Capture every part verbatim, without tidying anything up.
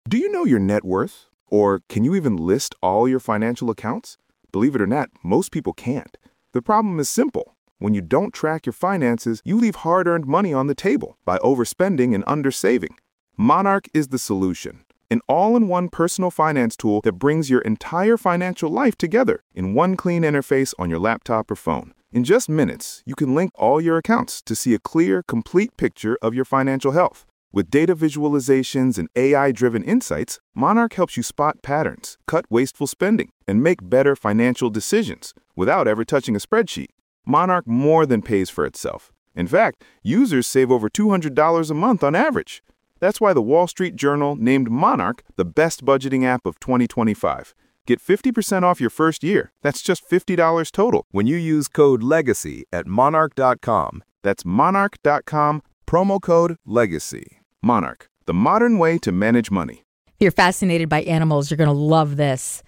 Do you know your net worth? Or can you even list all your financial accounts? Believe it or not, most people can't. The problem is simple. When you don't track your finances, you leave hard-earned money on the table by overspending and undersaving. Monarch is the solution. An all-in-one personal finance tool that brings your entire financial life together in one clean interface on your laptop or phone. In just minutes, you can link all your accounts to see a clear, complete picture of your financial health. With data visualizations and A I-driven insights, Monarch helps you spot patterns, cut wasteful spending, and make better financial decisions without ever touching a spreadsheet. Monarch more than pays for itself. In fact, users save over two hundred dollars a month on average. That's why the Wall Street Journal named Monarch the best budgeting app of twenty twenty-five. Get fifty percent off your first year. That's just fifty dollars total when you use code LEGACY at monarch dot com. That's monarch dot com, promo code LEGACY. Monarch, the modern way to manage money. If you're fascinated by animals, you're going to love this.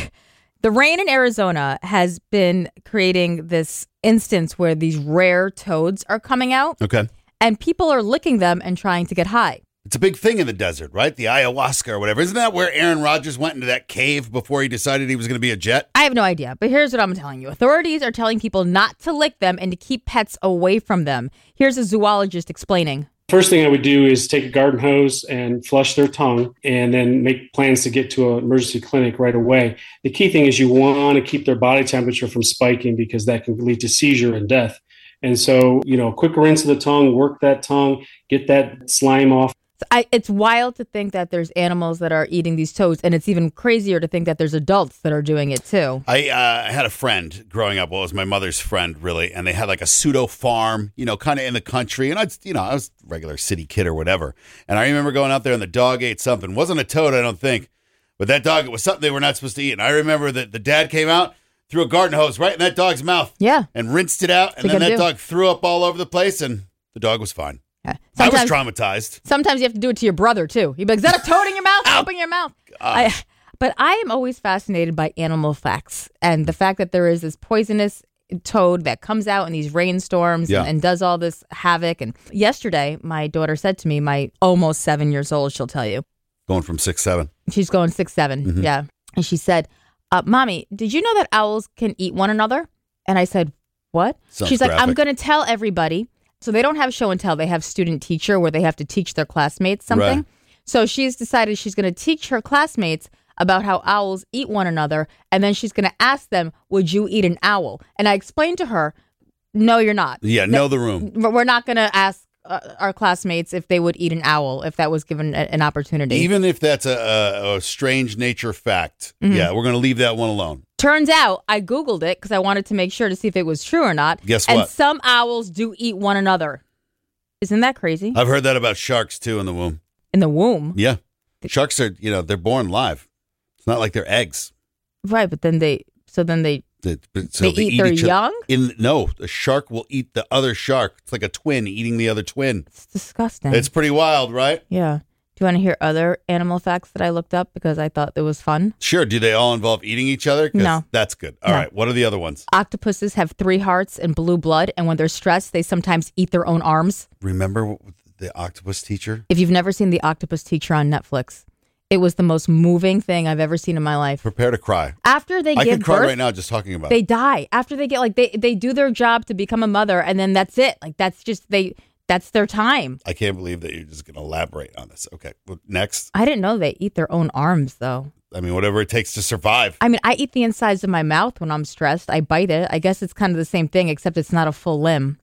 The rain in Arizona has been creating this instance where these rare toads are coming out. Okay. And people are licking them and trying to get high. It's a big thing in the desert, right? The ayahuasca or whatever. Isn't that where Aaron Rodgers went into that cave before he decided he was going to be a Jet? I have no idea, but here's what I'm telling you. Authorities are telling people not to lick them and to keep pets away from them. Here's a zoologist explaining. First thing I would do is take a garden hose and flush their tongue and then make plans to get to an emergency clinic right away. The key thing is you want to keep their body temperature from spiking because that can lead to seizure and death. And so, you know, quick rinse of the tongue, work that tongue, get that slime off. I, it's wild to think that there's animals that are eating these toads, and it's even crazier to think that there's adults that are doing it too. I uh, had a friend growing up. Well, it was my mother's friend, really, and they had like a pseudo farm, you know, kind of in the country. And I, you know, I was a regular city kid or whatever. And I remember going out there, and the dog ate something. It wasn't a toad, I don't think, but that dog, it was something they were not supposed to eat. And I remember that the dad came out, threw a garden hose right in that dog's mouth, yeah, and rinsed it out. And then that do. dog threw up all over the place, and the dog was fine. Yeah. I was traumatized. Sometimes you have to do it to your brother, too. You'd be like, is that a toad in your mouth? Open your mouth. I, but I am always fascinated by animal facts and the fact that there is this poisonous toad that comes out in these rainstorms yeah. and, and does all this havoc. And yesterday, my daughter said to me, my almost seven years old, she'll tell you. Going from six, seven. She's going six, seven. Mm-hmm. Yeah. And she said, uh, Mommy, did you know that owls can eat one another? And I said, what? Sounds She's graphic. like, I'm going to tell everybody. So they don't have show and tell. They have student teacher where they have to teach their classmates something. Right. So she's decided she's going to teach her classmates about how owls eat one another. And then she's going to ask them, would you eat an owl? And I explained to her, no, you're not. Yeah, know the room. We're not going to ask uh, our classmates if they would eat an owl if that was given a, an opportunity. Even if that's a, a, a strange nature fact. Mm-hmm. Yeah, we're going to leave that one alone. Turns out I Googled it because I wanted to make sure to see if it was true or not. Guess what? And And some owls do eat one another. Isn't that crazy? I've heard that about sharks, too, in the womb. In the womb? Yeah. Sharks are, you know, they're born live. It's not like they're eggs. Right, but then they, so then they, they, so they, they eat, eat their each young? In No, a shark will eat the other shark. It's like a twin eating the other twin. It's disgusting. It's pretty wild, right? Yeah. Do you want to hear other animal facts that I looked up because I thought it was fun? Sure. Do they all involve eating each other? 'Cause no. That's good. All no. right. What are the other ones? Octopuses have three hearts and blue blood, and when they're stressed, they sometimes eat their own arms. Remember the octopus teacher? If you've never seen the octopus teacher on Netflix, it was the most moving thing I've ever seen in my life. Prepare to cry. After they I give could cry birth, right now just talking about they it. They die. After they get, like, they, they do their job to become a mother, and then that's it. Like, that's just, they... That's their time. I can't believe that you're just going to elaborate on this. Okay, well, next. I didn't know they eat their own arms, though. I mean, whatever it takes to survive. I mean, I eat the insides of my mouth when I'm stressed. I bite it. I guess it's kind of the same thing, except it's not a full limb.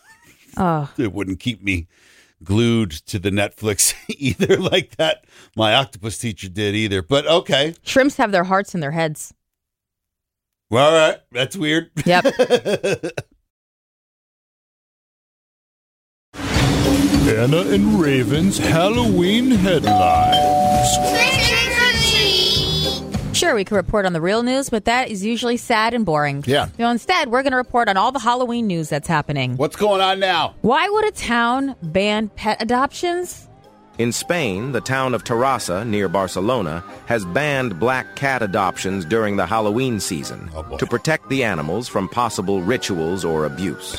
Oh. It wouldn't keep me glued to the Netflix either like that my octopus teacher did either. But okay. Shrimps have their hearts in their heads. Well, all right. That's weird. Yep. Anna and Raven's Halloween headlines. Sure, we could report on the real news, but that is usually sad and boring. Yeah. So instead, we're going to report on all the Halloween news that's happening. What's going on now? Why would a town ban pet adoptions? In Spain, the town of Terrassa, near Barcelona, has banned black cat adoptions during the Halloween season oh, to protect the animals from possible rituals or abuse.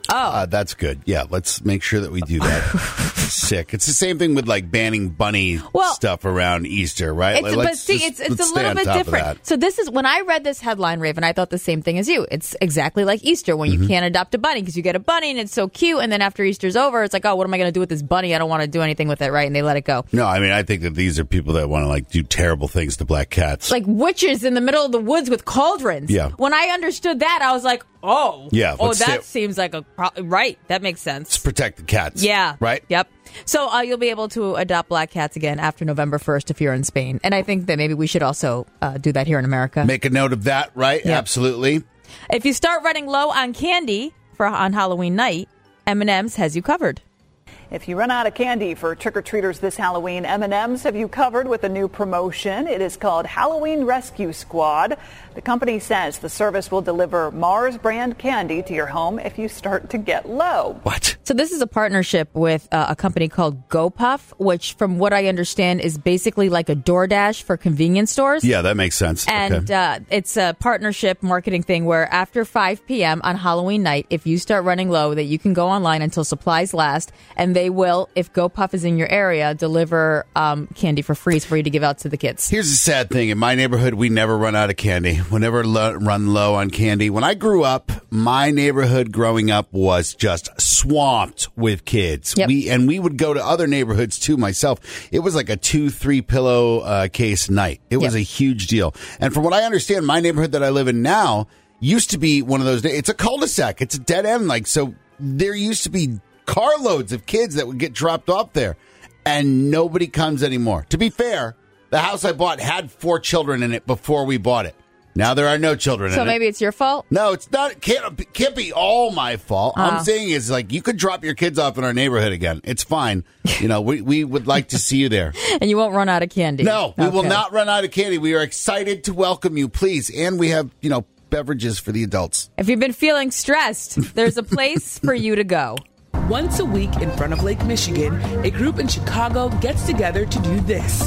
Oh. Uh, that's good. Yeah, let's make sure that we do that. Sick. It's the same thing with like banning bunny well, stuff around Easter, right? It's, like, but see, just, it's, it's a little bit different. So this is, when I read this headline, Raven, I thought the same thing as you. It's exactly like Easter when you mm-hmm. can't adopt a bunny because you get a bunny and it's so cute. And then after Easter's over, it's like, oh, what am I going to do with this bunny? I don't want to do anything with it, right? And they let it go. No, I mean, I think that these are people that want to like do terrible things to black cats. Like witches in the middle of the woods with cauldrons. Yeah. When I understood that, I was like, oh. Yeah. Oh, that stay- seems like a, pro- right. That makes sense. Let's protect the cats. Yeah. Right? Yep. So uh, you'll be able to adopt black cats again after November first if you're in Spain. And I think that maybe we should also uh, do that here in America. Make a note of that, right? Yep. Absolutely. If you start running low on candy for on Halloween night, M and M's has you covered. If you run out of candy for trick-or-treaters this Halloween, M and M's have you covered with a new promotion. It is called Halloween Rescue Squad. The company says the service will deliver Mars brand candy to your home if you start to get low. What? So this is a partnership with uh, a company called GoPuff, which from what I understand is basically like a DoorDash for convenience stores. Yeah, that makes sense. And okay. uh, it's a partnership marketing thing where after five p.m. on Halloween night, if you start running low, that you can go online until supplies last, and they will, if GoPuff is in your area, deliver um, candy for free for you to give out to the kids. Here's the sad thing. In my neighborhood, we never run out of candy. We never lo- run low on candy. When I grew up, my neighborhood growing up was just swamped with kids. Yep. We And we would go to other neighborhoods, too, myself. It was like a two, three pillow uh, case night. It was Yep. a huge deal. And from what I understand, my neighborhood that I live in now used to be one of those. It's a cul-de-sac. It's a dead end. Like, so there used to be carloads of kids that would get dropped off there, and nobody comes anymore. To be fair, the house I bought had four children in it before we bought it. Now there are no children So in it. maybe it's your fault? No, it's not. It can't, it can't be all my fault. All Uh. I'm saying is, like, you could drop your kids off in our neighborhood again. It's fine. You know, we, we would like to see you there. And you won't run out of candy? No, we will Okay. not run out of candy. We are excited to welcome you, please. And we have, you know, beverages for the adults. If you've been feeling stressed, there's a place for you to go. Once a week in front of Lake Michigan, a group in Chicago gets together to do this.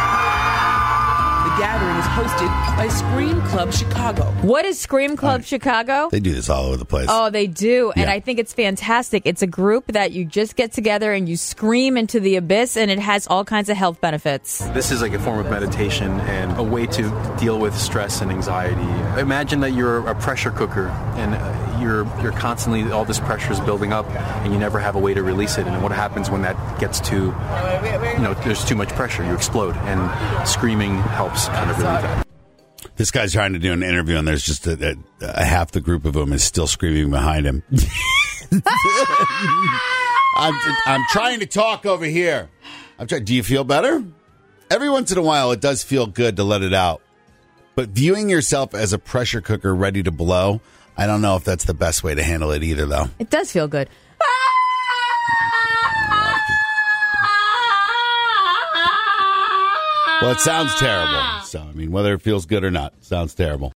The gathering is hosted by Scream Club Chicago. What is Scream Club Right. Chicago? They do this all over the place. Oh, they do. And Yeah. I think it's fantastic. It's a group that you just get together and you scream into the abyss, and it has all kinds of health benefits. This is like a form of meditation and a way to deal with stress and anxiety. Imagine that you're a pressure cooker and uh, you're you're constantly, all this pressure is building up and you never have a way to release it. And what happens when that gets to, you know, there's too much pressure, you explode. And screaming helps kind of relieve that. This guy's trying to do an interview, and there's just a, a, a half the group of them is still screaming behind him. I'm, I'm trying to talk over here. I'm trying. Do you feel better? Every once in a while, it does feel good to let it out. But viewing yourself as a pressure cooker ready to blow, I don't know if that's the best way to handle it either, though. It does feel good. Well, it sounds terrible. So, I mean, whether it feels good or not, it sounds terrible.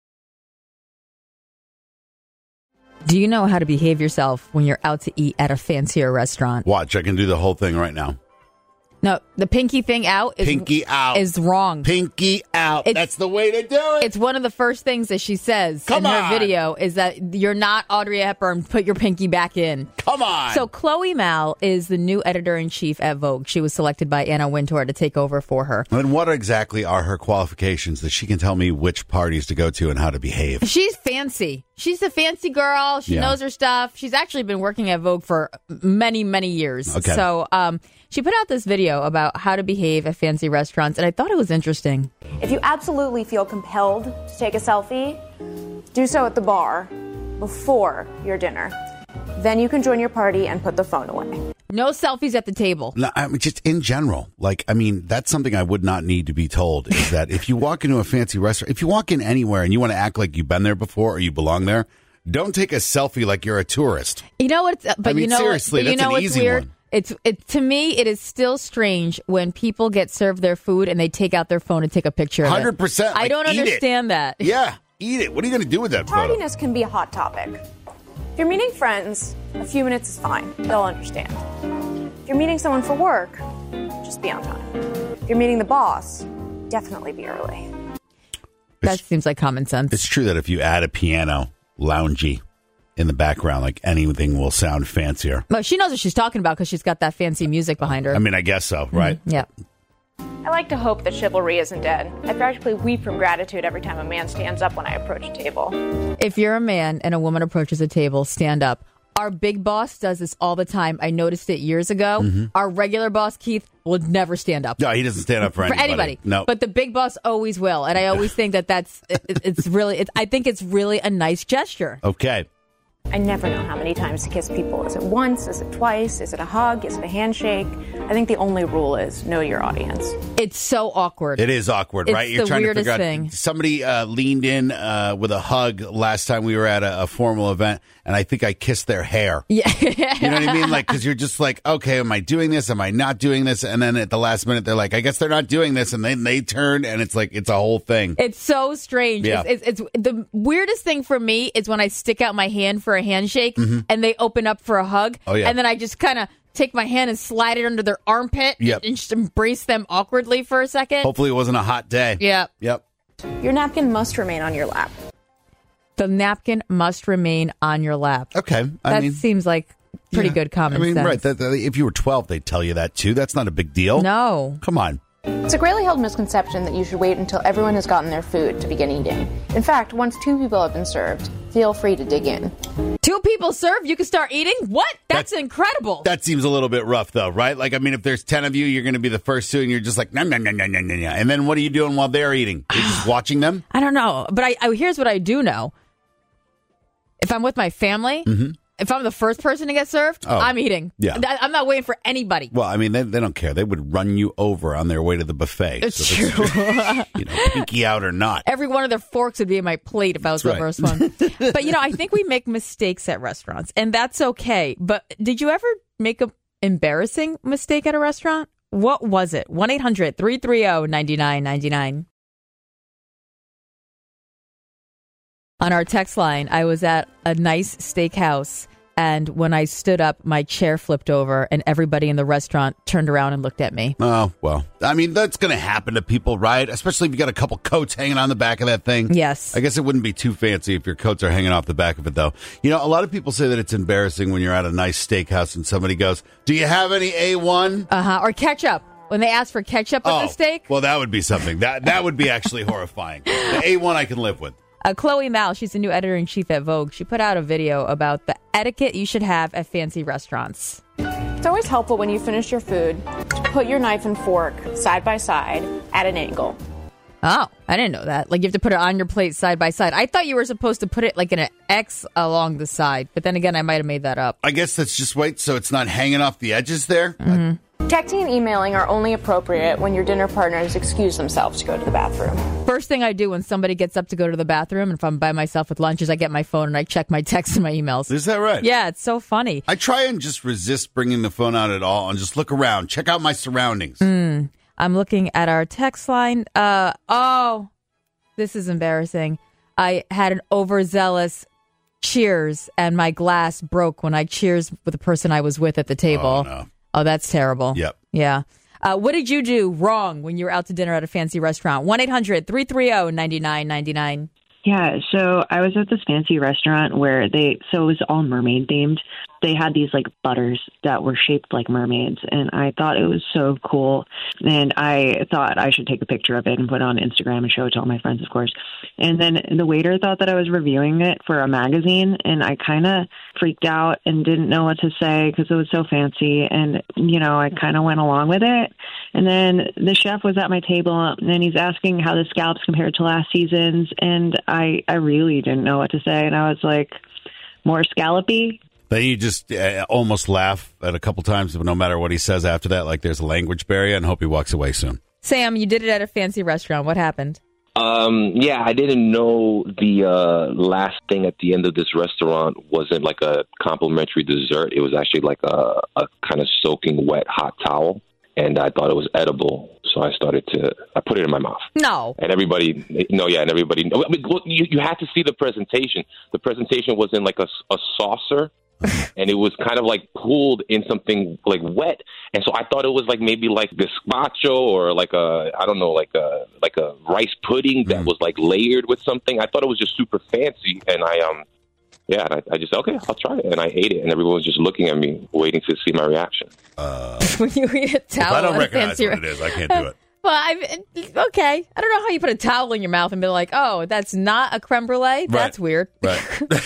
Do you know how to behave yourself when you're out to eat at a fancier restaurant? Watch, I can do the whole thing right now. No, the pinky thing out is, Pinky out. is wrong. Pinky out. It's- That's the way to do it. It's one of the first things that she says Come in her on. video is that you're not Audrey Hepburn. Put your pinky back in. Come on. So Chloe Mal is the new editor-in-chief at Vogue. She was selected by Anna Wintour to take over for her. And what exactly are her qualifications that she can tell me which parties to go to and how to behave? She's fancy. She's a fancy girl. She Yeah. knows her stuff. She's actually been working at Vogue for many, many years. Okay. So um, she put out this video about how to behave at fancy restaurants, and I thought it was interesting. If you absolutely feel compelled to take a selfie, do so at the bar before your dinner. Then you can join your party and put the phone away. No selfies at the table. No, I mean, just in general. Like, I mean, that's something I would not need to be told is that if you walk into a fancy restaurant, if you walk in anywhere and you want to act like you've been there before or you belong there, don't take a selfie like you're a tourist. You know what? But I mean, you know, seriously, but you that's know an what's easy weird? one. It's it to me. It is still strange when people get served their food and they take out their phone and take a picture of it. one hundred percent. I Like, don't eat it. understand that. Yeah, eat it. What are you going to do with that photo? Tardiness can be a hot topic. If you're meeting friends, a few minutes is fine. They'll understand. If you're meeting someone for work, just be on time. If you're meeting the boss, definitely be early. That seems like common sense. It's true that if you add a piano, loungy, in the background, like anything will sound fancier. Well, she knows what she's talking about because she's got that fancy music behind her. I mean, I guess so, right? Mm-hmm. Yeah. I like to hope that chivalry isn't dead. I practically weep from gratitude every time a man stands up when I approach a table. If you're a man and a woman approaches a table, stand up. Our big boss does this all the time. I noticed it years ago. Mm-hmm. Our regular boss, Keith, will never stand up. No, he doesn't stand up for anybody. For anybody. No. But the big boss always will. And I always think that that's, it, it's really, it, I think it's really a nice gesture. Okay. I never know how many times to kiss people. Is it once? Is it twice? Is it a hug? Is it a handshake? I think the only rule is know your audience. It's so awkward. It is awkward, it's right? You're the trying weirdest to figure thing. out. Somebody uh, leaned in uh, with a hug last time we were at a, a formal event, and I think I kissed their hair. Yeah. You know what I mean? Like, because you're just like, okay, am I doing this? Am I not doing this? And then at the last minute, they're like, I guess they're not doing this. And then they turn, and it's like, it's a whole thing. It's so strange. Yeah. It's, it's, it's the weirdest thing for me is when I stick out my hand for a handshake Mm-hmm. and they open up for a hug. Oh, yeah. And then I just kind of take my hand and slide it under their armpit Yep. and just embrace them awkwardly for a second. Hopefully it wasn't a hot day. Yeah. Yep. Your napkin must remain on your lap. The napkin must remain on your lap. Okay. I that mean, seems like pretty yeah. good common I mean, sense. right. That, that, if you were twelve, they'd tell you that too. That's not a big deal. No. Come on. It's a greatly held misconception that you should wait until everyone has gotten their food to begin eating. In fact, once two people have been served, feel free to dig in. Two people served, you can start eating? What? That's, That's incredible. That seems a little bit rough, though, right? Like, I mean, if there's ten of you, you're going to be the first two, and you're just like, nom, nom, nom, nom, nom, nom. And then what are you doing while they're eating? You're just watching them? I don't know. But I, I here's what I do know. If I'm with my family, Mm-hmm. if I'm the first person to get served, Oh, I'm eating. yeah. I, I'm not waiting for anybody. Well, I mean, they, they don't care. They would run you over on their way to the buffet. It's So true. you know, pinky out or not. Every one of their forks would be in my plate if I was That's the right. first one. But, you know, I think we make mistakes at restaurants, and that's okay. But did you ever make an embarrassing mistake at a restaurant? What was it? one eight hundred three three zero nine nine nine nine. On our text line, I was at a nice steakhouse, and when I stood up, my chair flipped over, and everybody in the restaurant turned around and looked at me. Oh, well, I mean, that's going to happen to people, right? Especially if you got a couple coats hanging on the back of that thing. Yes. I guess it wouldn't be too fancy if your coats are hanging off the back of it, though. You know, a lot of people say that it's embarrassing when you're at a nice steakhouse and somebody goes, do you have any A one? Uh-huh. Or ketchup. When they ask for ketchup oh, with the steak. Well, that would be something. That, that would be actually horrifying. The A one I can live with. Uh, Chloe Mal, she's the new editor-in-chief at Vogue. She put out a video about the etiquette you should have at fancy restaurants. It's always helpful when you finish your food to put your knife and fork side by side at an angle. Oh, I didn't know that. Like, you have to put it on your plate side by side. I thought you were supposed to put it, like, in an X along the side. But then again, I might have made that up. I guess that's just wait, so it's not hanging off the edges there? Mm-hmm. Texting and emailing are only appropriate when your dinner partners excuse themselves to go to the bathroom. First thing I do when somebody gets up to go to the bathroom, and if I'm by myself with lunch, is I get my phone and I check my texts and my emails. Is that right? Yeah, it's so funny. I try and just resist bringing the phone out at all and just look around, check out my surroundings. Mm, I'm looking at our text line. Uh, oh, this is embarrassing. I had an overzealous cheers, and my glass broke when I cheers with the person I was with at the table. Oh, no. Oh, that's terrible. Yep. Yeah. Uh, what did you do wrong when you were out to dinner at a fancy restaurant? one eight hundred three three zero nine nine nine nine. Yeah, so I was at this fancy restaurant where they, so it was all mermaid themed. They had these like butters that were shaped like mermaids, and I thought it was so cool. And I thought I should take a picture of it and put it on Instagram and show it to all my friends, of course. And then the waiter thought that I was reviewing it for a magazine, and I kind of freaked out and didn't know what to say because it was so fancy. And, you know, I kind of went along with it. And then the chef was at my table, and he's asking how the scallops compared to last season's, and I, I really didn't know what to say. And I was like, more scallopy? Then you just uh, almost laugh at a couple times, but no matter what he says after that, like there's a language barrier, and hope he walks away soon. Sam, you did it at a fancy restaurant. What happened? Um, yeah, I didn't know the uh, last thing at the end of this restaurant wasn't like a complimentary dessert. It was actually like a, a kind of soaking wet hot towel, and I thought it was edible. So I started to, I put it in my mouth. No. And everybody, no, yeah, and everybody, I mean, look, you, you had to see the presentation. The presentation was in like a, a saucer, and it was kind of like pooled in something like wet. And so I thought it was like maybe like gazpacho or like a, I don't know, like a, like a rice pudding that was like layered with something. I thought it was just super fancy. And I, um, Yeah, and I, I just, okay, I'll try it. And I ate it, and everyone was just looking at me, waiting to see my reaction. Uh, when you eat a towel, if I don't at a recognize fancy what it is, I can't do it. Well, I okay. I don't know how you put a towel in your mouth and be like, "Oh, that's not a creme brulee." That's weird. Right.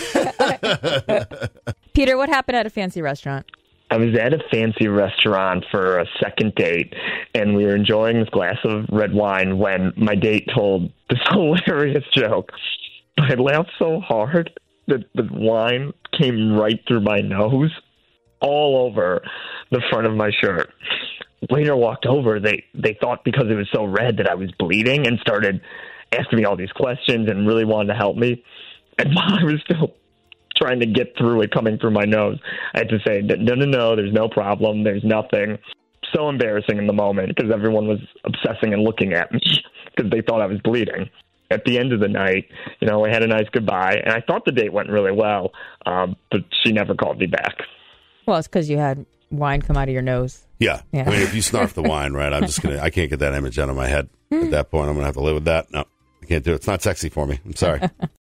Peter, what happened at a fancy restaurant? I was at a fancy restaurant for a second date, and we were enjoying this glass of red wine when my date told this hilarious joke. I laughed so hard that the wine came right through my nose, all over the front of my shirt. Waiter walked over. They they thought because it was so red that I was bleeding and started asking me all these questions and really wanted to help me. And while I was still trying to get through it coming through my nose, I had to say, no, no, no, there's no problem. There's nothing. So embarrassing in the moment because everyone was obsessing and looking at me because they thought I was bleeding. At the end of the night, you know, we had a nice goodbye, and I thought the date went really well, um, but she never called me back. Well, it's because you had wine come out of your nose. Yeah. Yeah. I mean, if you snarf the wine, right, I'm just going to, I can't get that image out of my head. At that point, I'm going to have to live with that. No, I can't do it. It's not sexy for me. I'm sorry.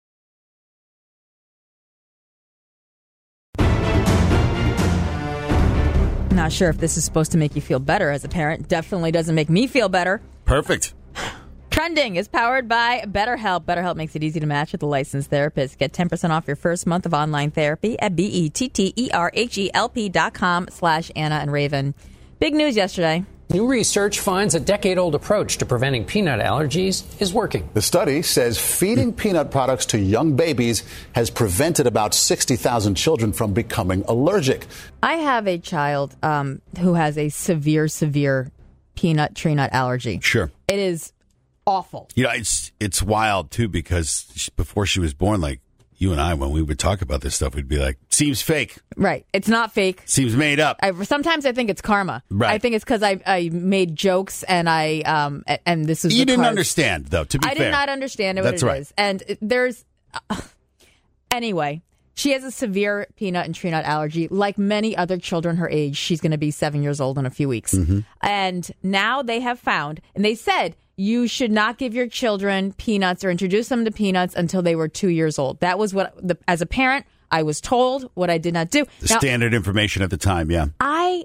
Not sure if this is supposed to make you feel better as a parent. Definitely doesn't make me feel better. Perfect. Trending is powered by BetterHelp. BetterHelp makes it easy to match with a licensed therapist. Get ten percent off your first month of online therapy at B-E-T-T-E-R-H-E-L-P dot com slash Anna and Raven. Big news yesterday. New research finds a decade-old approach to preventing peanut allergies is working. The study says feeding peanut products to young babies has prevented about sixty thousand children from becoming allergic. I have a child um, who has a severe, severe peanut tree nut allergy. Sure. It is awful. You know, it's it's wild, too, because she, before she was born, like, you and I, when we would talk about this stuff, we'd be like, seems fake. Right. It's not fake. Seems made up. I, sometimes I think it's karma. Right. I think it's because I, I made jokes and I um and this is You the didn't cause. understand, though, to be I fair. did not understand what That's it right. is. And it- there's... Uh, anyway, she has a severe peanut and tree nut allergy. Like many other children her age, she's going to be seven years old in a few weeks. Mm-hmm. And now they have found, and they said, you should not give your children peanuts or introduce them to peanuts until they were two years old. That was what, the, as a parent, I was told what I did not do. The Now, standard information at the time, yeah. I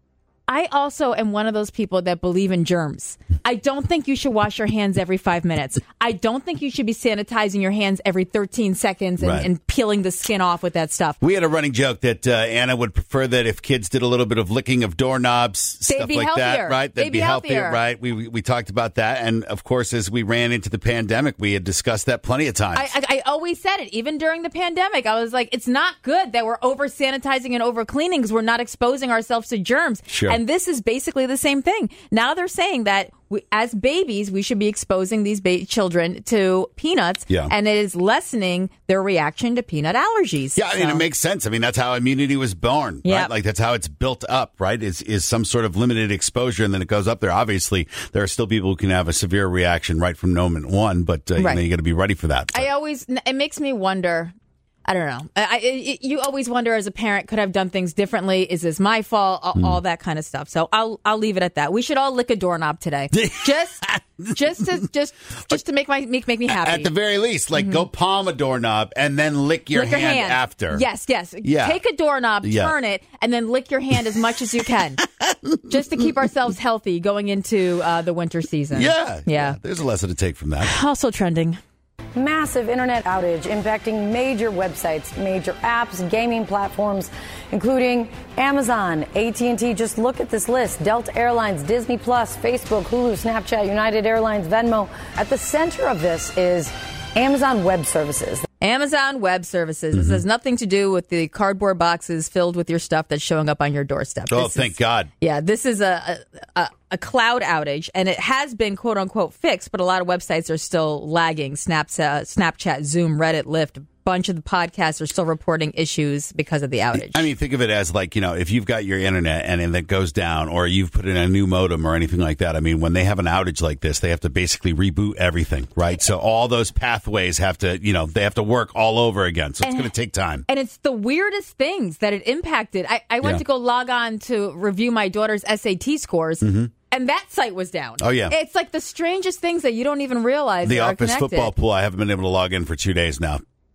I also am one of those people that believe in germs. I don't think you should wash your hands every five minutes. I don't think you should be sanitizing your hands every thirteen seconds and, Right. and peeling the skin off with that stuff. We had a running joke that uh, Anna would prefer that if kids did a little bit of licking of doorknobs, They'd stuff be like that, healthier. right? They'd be healthier. right? We, we we talked about that, and of course, as we ran into the pandemic, we had discussed that plenty of times. I, I, I always said it, even during the pandemic. I was like, it's not good that we're over sanitizing and over cleaning because we're not exposing ourselves to germs. Sure. And this is basically the same thing. Now they're saying that we, as babies, we should be exposing these ba- children to peanuts, Yeah. and it is lessening their reaction to peanut allergies. Yeah, I mean, So- it makes sense. I mean, that's how immunity was born, Yep. right? Like, that's how it's built up, right? Is is some sort of limited exposure, and then it goes up there. Obviously, there are still people who can have a severe reaction right from moment one, but uh, you Right. know, you got to be ready for that. I always, it makes me wonder. I don't know. I, I, it, you always wonder as a parent, could I have done things differently? Is this my fault? All, Hmm. all that kind of stuff. So I'll I'll leave it at that. We should all lick a doorknob today, just just to just just to make my make make me happy. At the very least, like, go palm a doorknob and then lick your, Lick your hand, hand after. Yes, yes. Yeah. Take a doorknob, Yeah. turn it, and then lick your hand as much as you can, just to keep ourselves healthy going into uh, the winter season. Yeah, yeah. There's a lesson to take from that. Also trending. Massive internet outage impacting major websites, major apps, gaming platforms, including Amazon, A T and T. Just look at this list. Delta Airlines, Disney Plus, Facebook, Hulu, Snapchat, United Airlines, Venmo. At the center of this is Amazon Web Services. Amazon Web Services. Mm-hmm. This has nothing to do with the cardboard boxes filled with your stuff that's showing up on your doorstep. Oh, This thank is- God. Yeah, this is a, a, a, a cloud outage, and it has been quote unquote fixed, but a lot of websites are still lagging. Snapchat, Snapchat, Zoom, Reddit, Lyft. A bunch of the podcasts are still reporting issues because of the outage. I mean, think of it as like, you know, if you've got your internet and, and it goes down, or you've put in a new modem or anything like that. I mean, when they have an outage like this, they have to basically reboot everything, right? So all those pathways have to, you know, they have to work all over again. So it's And- going to take time. And it's the weirdest things that it impacted. I, I went Yeah. to go log on to review my daughter's S A T scores, Mhm. and that site was down. Oh, yeah. It's like the strangest things that you don't even realize The are office connected. football pool, I haven't been able to log in for two days now.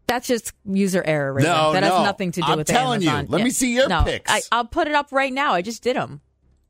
That's just user error, Raven. No, that no. has nothing to do I'm with telling you. Amazon. Let Yeah. me see your no, pics. I, I'll put it up right now. I just did them.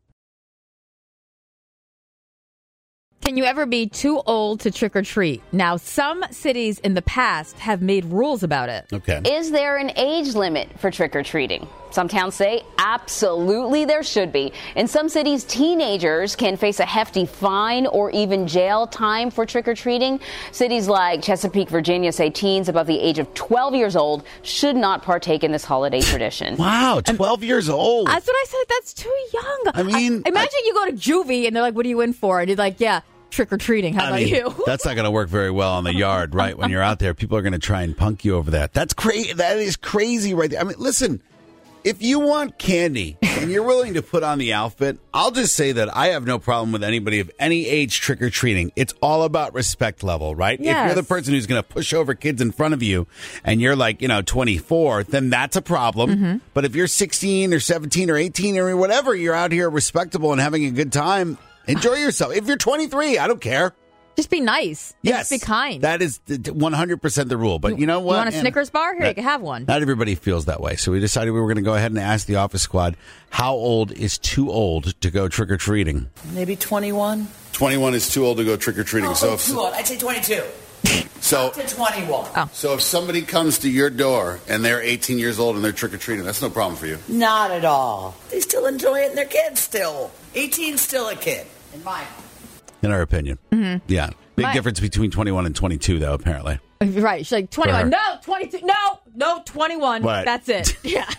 Can you ever be too old to trick or treat? Now, some cities in the past have made rules about it. Okay. Is there an age limit for trick-or-treating? Some towns say absolutely there should be. In some cities, teenagers can face a hefty fine or even jail time for trick-or-treating. Cities like Chesapeake, Virginia say teens above the age of twelve years old should not partake in this holiday tradition. Wow, twelve years old. That's what I said. That's too young. I mean, I, imagine I, you go to juvie and they're like, what are you in for? And you're like, yeah, trick-or-treating. How I about mean, you? That's not going to work very well on the yard, right? When you're out there, people are going to try and punk you over that. That's crazy. That is crazy right there. I mean, listen, if you want candy and you're willing to put on the outfit, I'll just say that I have no problem with anybody of any age trick-or-treating. It's all about respect level, right? Yes. If you're the person who's going to push over kids in front of you and you're like, you know, twenty-four, then that's a problem. Mm-hmm. But if you're sixteen or seventeen or eighteen or whatever, you're out here respectable and having a good time, enjoy yourself. If you're twenty-three, I don't care. Just be nice. Yes. Just be kind. That is one hundred percent the rule. But you know what? You want a And Snickers bar? Here, that- you can have one. Not everybody feels that way. So we decided we were going to go ahead and ask the office squad, how old is too old to go trick-or-treating? Maybe twenty-one. twenty-one is too old to go trick-or-treating. Oh, so oh, if, too old. I'd say twenty-two. so, Up to twenty-one. so if somebody comes to your door and they're eighteen years old and they're trick-or-treating, that's no problem for you. Not at all. They still enjoy it and they're kids still. eighteen's still a kid. In mine. In our opinion. Mm-hmm. Yeah. Big My- difference between twenty-one and twenty-two, though, apparently. Right. She's like, For her. twenty-one. No, twenty-two. No, no, twenty-one. What? That's it. Yeah.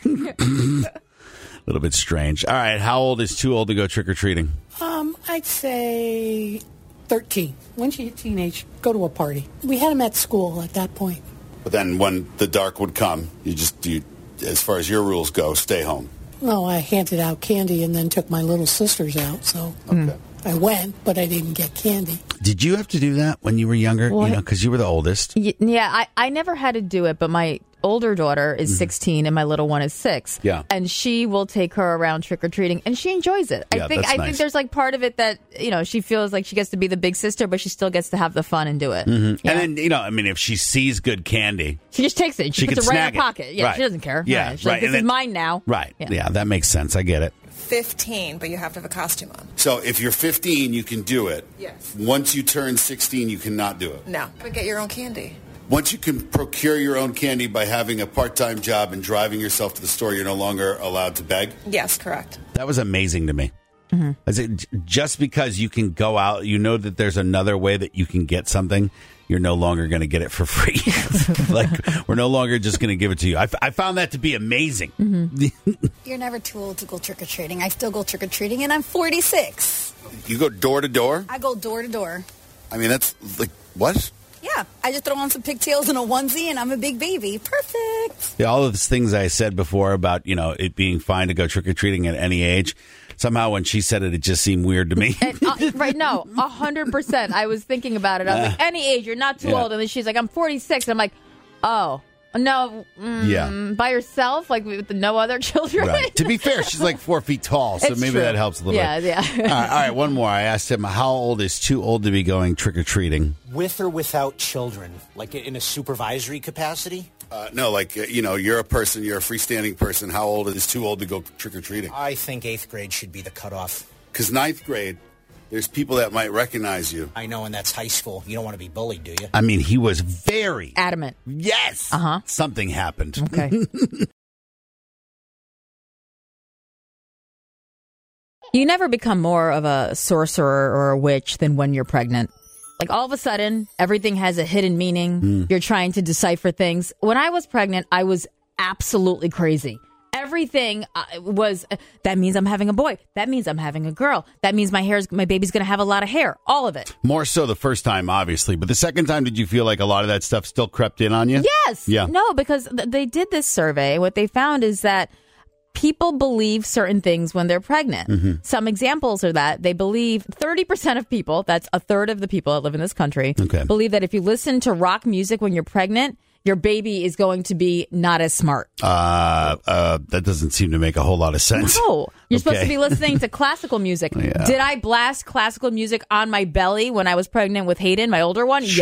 A little bit strange. All right. How old is too old to go trick-or-treating? Um, I'd say thirteen. Once you hit teenage, go to a party. We had them at school at that point. But then when the dark would come, you just, you, as far as your rules go, stay home. Well, I handed out candy and then took my little sisters out, so Okay. I went, but I didn't get candy. Did you have to do that when you were younger? Well, you know, because you were the oldest. Y- Yeah, I, I never had to do it, but my older daughter is sixteen and my little one is six. Yeah. And she will take her around trick-or-treating and she enjoys it. Yeah, I think that's I nice. think there's like part of it that, you know, she feels like she gets to be the big sister, but she still gets to have the fun and do it. Mhm. Yeah. And then, you know, I mean, if she sees good candy. She just takes it. She, She puts can it right in snag her it. pocket. Yeah, Right. she doesn't care. Yeah, Right. She's right. like, this And is then- mine now. Right. Yeah. Yeah. that makes sense. I get it. fifteen, but you have to have a costume on. So if you're fifteen, you can do it. Yes. Once you turn sixteen, you cannot do it. No. But get your own candy. Once you can procure your own candy by having a part-time job and driving yourself to the store, you're no longer allowed to beg? Yes, correct. That was amazing to me. Mm-hmm. I said, just because you can go out, you know that there's another way that you can get something, you're no longer going to get it for free. Like, we're no longer just going to give it to you. I, f- I found that to be amazing. Mm-hmm. You're never too old to go trick-or-treating. I still go trick-or-treating, and I'm forty-six. You go door to door? I go door to door. I mean, that's like, what? Yeah, I just throw on some pigtails and a onesie, and I'm a big baby. Perfect. Yeah, all of those things I said before about, you know, it being fine to go trick-or-treating at any age. Somehow when she said it, it just seemed weird to me. And, uh, right, no, a hundred percent. I was thinking about it. I was like, any age, you're not too Yeah. old. And then she's like, I'm forty-six. I'm like, oh, no, mm, Yeah. by yourself, like with no other children. Right. To be fair, she's like four feet tall, so It's maybe true. that helps a little Yeah, bit. yeah. all, right, all right, one more. I asked him, how old is too old to be going trick-or-treating? With or without children, like in a supervisory capacity? Uh, no, like, uh, you know, you're a person, you're a freestanding person. How old is too old to go trick-or-treating? I think eighth grade should be the cutoff. Because ninth grade, there's people that might recognize you. I know, and that's high school. You don't want to be bullied, do you? I mean, he was very adamant. Yes. Uh-huh. Something happened. Okay. You never become more of a sorcerer or a witch than when you're pregnant. Like all of a sudden, everything has a hidden meaning. Mm. You're trying to decipher things. When I was pregnant, I was absolutely crazy. Everything uh, was, uh, that means I'm having a boy. That means I'm having a girl. That means my hair's, my baby's going to have a lot of hair. All of it. More so the first time, obviously. But the second time, did you feel like a lot of that stuff still crept in on you? Yes. Yeah. No, because th- they did this survey. What they found is that people believe certain things when they're pregnant. Mm-hmm. Some examples are that they believe thirty percent of people, that's a third of the people that live in this country, Okay. believe that if you listen to rock music when you're pregnant, your baby is going to be not as smart. Uh, uh, that doesn't seem to make a whole lot of sense. No, you're supposed Okay. to be listening to classical music. Yeah. Did I blast classical music on my belly when I was pregnant with Hayden, my older one? Sure. Yup.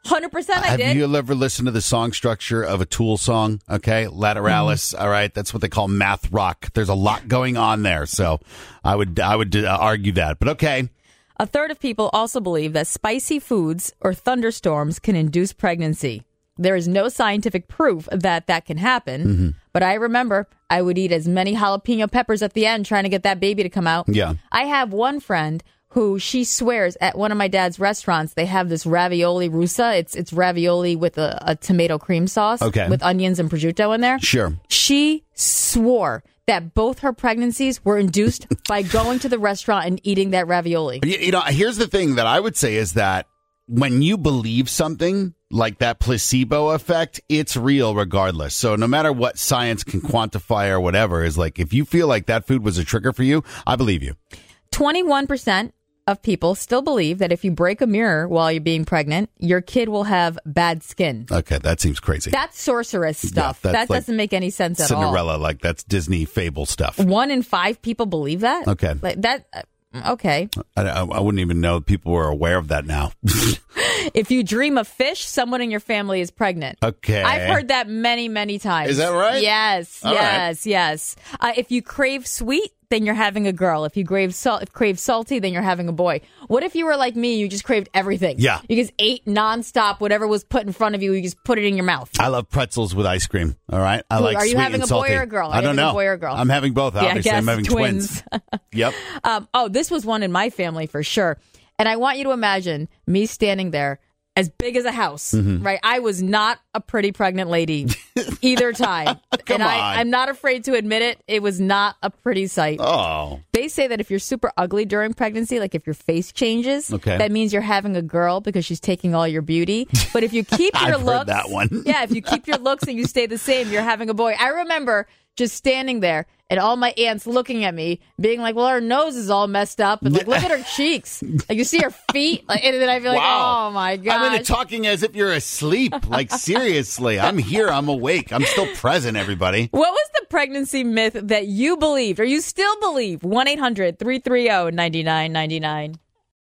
one hundred percent I Have did. you ever listened to the song structure of a Tool song? Okay, Lateralis. Mm-hmm. All right, that's what they call math rock. There's a lot going on there, so I would I would uh, argue that. But okay. A third of people also believe that spicy foods or thunderstorms can induce pregnancy. There is no scientific proof that that can happen, Mm-hmm. but I remember I would eat as many jalapeno peppers at the end trying to get that baby to come out. Yeah. I have one friend who she swears at one of my dad's restaurants, they have this ravioli russa. It's it's ravioli with a, a tomato cream sauce Okay. with onions and prosciutto in there. Sure. She swore that both her pregnancies were induced by going to the restaurant and eating that ravioli. You, you know, here's the thing that I would say is that when you believe something like that placebo effect, it's real regardless. So no matter what science can quantify or whatever, is like if you feel like that food was a trigger for you, I believe you. twenty-one percent of people still believe that if you break a mirror while you're being pregnant, your kid will have bad skin. Okay, that seems crazy. That's sorceress stuff. Yeah, that's that like doesn't make any sense at all. Cinderella, like that's Disney fable stuff. One in five people believe that? Okay. Like that. uh, Okay. I, I, I wouldn't even know people were aware of that now. If you dream of fish, someone in your family is pregnant. Okay. I've heard that many, many times. Is that right? Yes, All yes, yes. Uh, if you crave sweet, then you're having a girl. If you crave salt, if crave salty, then you're having a boy. What if you were like me? You just craved everything. Yeah. You just ate nonstop. Whatever was put in front of you, you just put it in your mouth. I love pretzels with ice cream. All right. I Ooh, like are you sweet having and a boy salty. or a girl? Are I you don't having know. a boy or a girl? I'm having both. Yeah, I Obviously, I'm guess having twins. twins. Yep. Um, oh, this was one in my family for sure. And I want you to imagine me standing there as big as a house, Mhm. right? I was not a pretty pregnant lady either time. Come and I, on. I'm not afraid to admit it. It was not a pretty sight. Oh. They say that if you're super ugly during pregnancy, like if your face changes, Okay. that means you're having a girl because she's taking all your beauty. But if you keep your I've heard looks, that one. yeah, if you keep your looks and you stay the same, you're having a boy. I remember just standing there and all my aunts looking at me, being like, "Well, her nose is all messed up, and like, look at her cheeks. Like, you see her feet." Like, and then I feel like, Wow. "Oh my god!" I mean, talking as if you're asleep. Like, seriously, I'm here. I'm awake. I'm still present, everybody. What was the pregnancy myth that you believed, or you still believe? one eight hundred three three zero nine nine nine nine.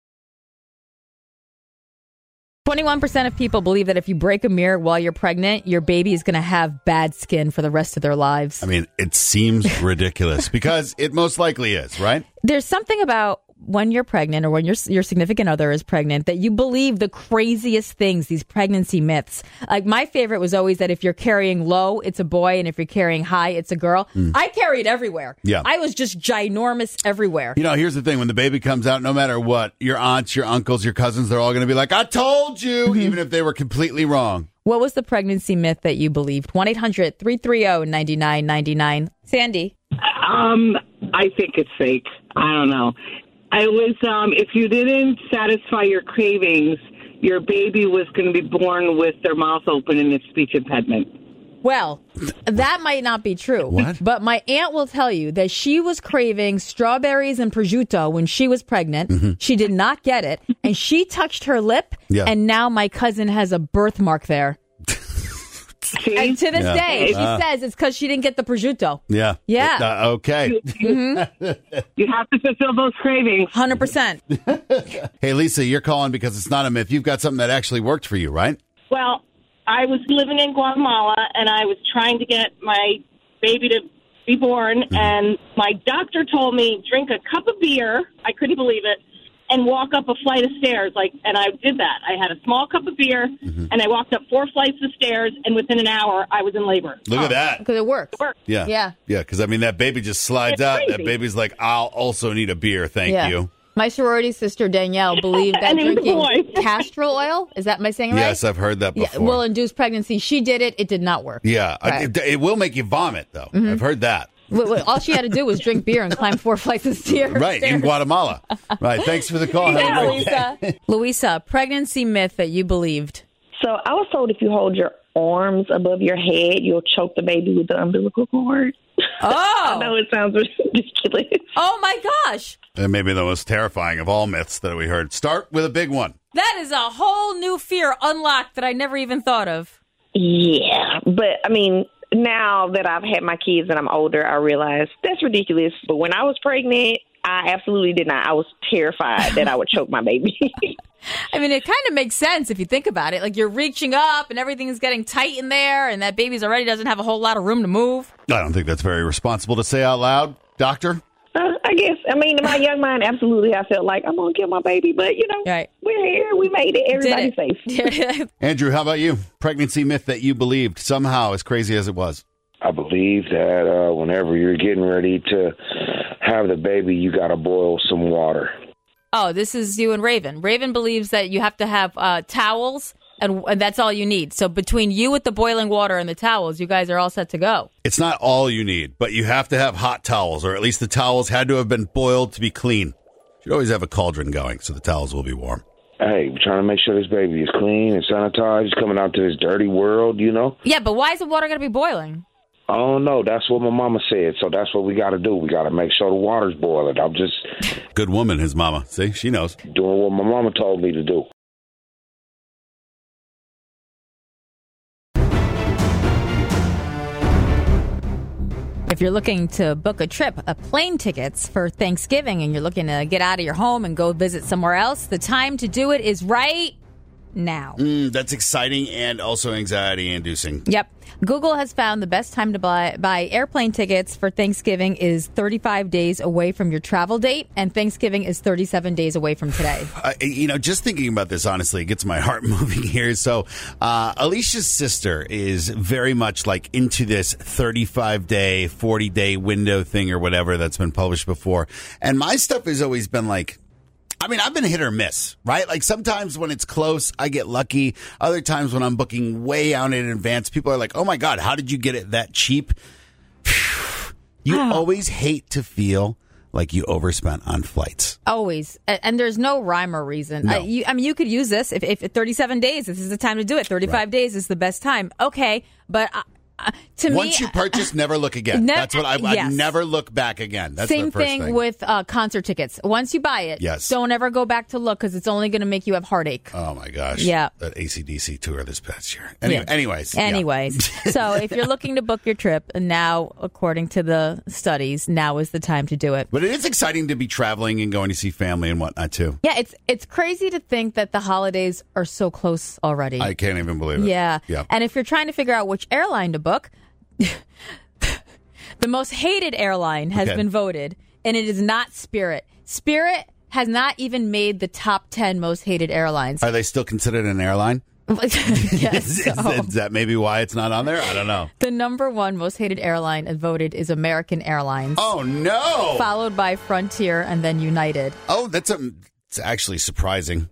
twenty-one percent of people believe that if you break a mirror while you're pregnant, your baby is going to have bad skin for the rest of their lives. I mean, it seems ridiculous because it most likely is, right? There's something about when you're pregnant or when your your significant other is pregnant that you believe the craziest things, these pregnancy myths. Like my favorite was always that if you're carrying low, it's a boy, and if you're carrying high, it's a girl. Mm. I carried everywhere. Yeah. I was just ginormous everywhere. You know, here's the thing. When the baby comes out, no matter what, your aunts, your uncles, your cousins, they're all going to be like, I told you, Mm-hmm. even if they were completely wrong. What was the pregnancy myth that you believed? one eight hundred three three zero nine nine nine nine. Sandy. Um, I think it's fake. I don't know. I was, um, if you didn't satisfy your cravings, your baby was going to be born with their mouth open and a speech impediment. Well, that might not be true. What? But my aunt will tell you that she was craving strawberries and prosciutto when she was pregnant. Mm-hmm. She did not get it, and she touched her lip, Yeah. and now my cousin has a birthmark there. And to this Yeah. day, she Ah. says it's because she didn't get the prosciutto. Yeah. Yeah. Uh, okay. Mhm. You have to fulfill those cravings. one hundred percent. Hey, Lisa, you're calling because it's not a myth. You've got something that actually worked for you, right? Well, I was living in Guatemala, and I was trying to get my baby to be born, Mm-hmm. and my doctor told me, drink a cup of beer, I couldn't believe it, and walk up a flight of stairs. Like, and I did that. I had a small cup of beer, Mm-hmm. and I walked up four flights of stairs, and within an hour, I was in labor. Look at that. Because it worked. It worked. Yeah. Yeah. Yeah, because, I mean, that baby just slides It's out. That crazy. baby's like, I'll also need a beer. Thank Yeah. you. My sorority sister Danielle believed that And it was a drinking castor oil, is that my saying right? Yes, I've heard that Yeah, before. will induce pregnancy. She did it. It did not work. Yeah, I- Right. it, it will make you vomit, though. Mhm. I've heard that. Wh- wh- All she had to do was drink beer and climb four flights of stairs. Right, in Guatemala. Right, thanks for the call. Have a Yeah, great day. Louisa. Louisa, pregnancy myth that you believed. So I was told if you hold your arms above your head, you'll choke the baby with the umbilical cord. Oh! I know it sounds ridiculous. Oh, my gosh. And maybe the most terrifying of all myths that we heard. Start with a big one. That is a whole new fear unlocked that I never even thought of. Yeah, but I mean, now that I've had my kids and I'm older, I realize that's ridiculous. But when I was pregnant, I absolutely did not. I was terrified that I would choke my baby. I mean, it kind of makes sense if you think about it. Like, you're reaching up and everything is getting tight in there, and that baby's already doesn't have a whole lot of room to move. I don't think that's very responsible to say out loud, Doctor. Uh, I guess. I mean, in my young mind, absolutely, I felt like I'm going to kill my baby. But, you know, right. we're here. We made it. Everybody's safe. Andrew, how about you? Pregnancy myth that you believed somehow, as crazy as it was. I believe that uh, whenever you're getting ready to have the baby, you got to boil some water. Oh, this is you and Raven. Raven believes that you have to have uh, towels, and, and that's all you need. So between you with the boiling water and the towels, you guys are all set to go. It's not all you need, but you have to have hot towels, or at least the towels had to have been boiled to be clean. You should always have a cauldron going, so the towels will be warm. Hey, we're trying to make sure this baby is clean and sanitized. He's coming out to this dirty world, you know? Yeah, but why is the water going to be boiling? Oh, no, that's what my mama said, so that's what we got to do. We got to make sure the water's boiling. I'm just... Good woman, his mama. See, she knows. Doing what my mama told me to do. If you're looking to book a trip, a plane tickets for Thanksgiving, and you're looking to get out of your home and go visit somewhere else, the time to do it is right now. Mm, that's exciting and also anxiety-inducing. Yep. Google has found the best time to buy, buy airplane tickets for Thanksgiving is thirty-five days away from your travel date, and Thanksgiving is thirty-seven days away from today. Uh, you know, just thinking about this, honestly, it gets my heart moving here. So uh, Alicia's sister is very much like into this thirty-five day, forty day window thing or whatever that's been published before. And my stuff has always been like, I mean, I've been hit or miss, right? Like sometimes when it's close, I get lucky. Other times when I'm booking way out in advance, people are like, oh my God, how did you get it that cheap? You Oh. always hate to feel like you overspent on flights. Always. And, and there's no rhyme or reason. No. I, you, I mean, you could use this. If, if thirty-seven days, this is the time to do it. thirty-five Right. days is the best time. Okay. But uh, uh, to me... Once you purchase, never look again. Ne- That's what I, I yes. never look back again. That's Same the first thing, thing. with uh, concert tickets. Once you buy it, Yes. don't ever go back to look because it's only going to make you have heartache. Oh my gosh. Yeah. That A C D C tour this past year. Anyway, Yeah. Anyways. yeah. Anyways, so if you're looking to book your trip, now, according to the studies, now is the time to do it. But it is exciting to be traveling and going to see family and whatnot too. Yeah, it's it's crazy to think that the holidays are so close already. I can't even believe it. Yeah. Yeah. And if you're trying to figure out which airline to book, the most hated airline has Okay. been voted, and it is not Spirit. Spirit has not even made the top ten most hated airlines. Are they still considered an airline? Yes, is, so. is, is that maybe why it's not on there? I don't know. The number one most hated airline voted is American Airlines. Oh, no. Followed by Frontier and then United. Oh, that's a, it's actually surprising.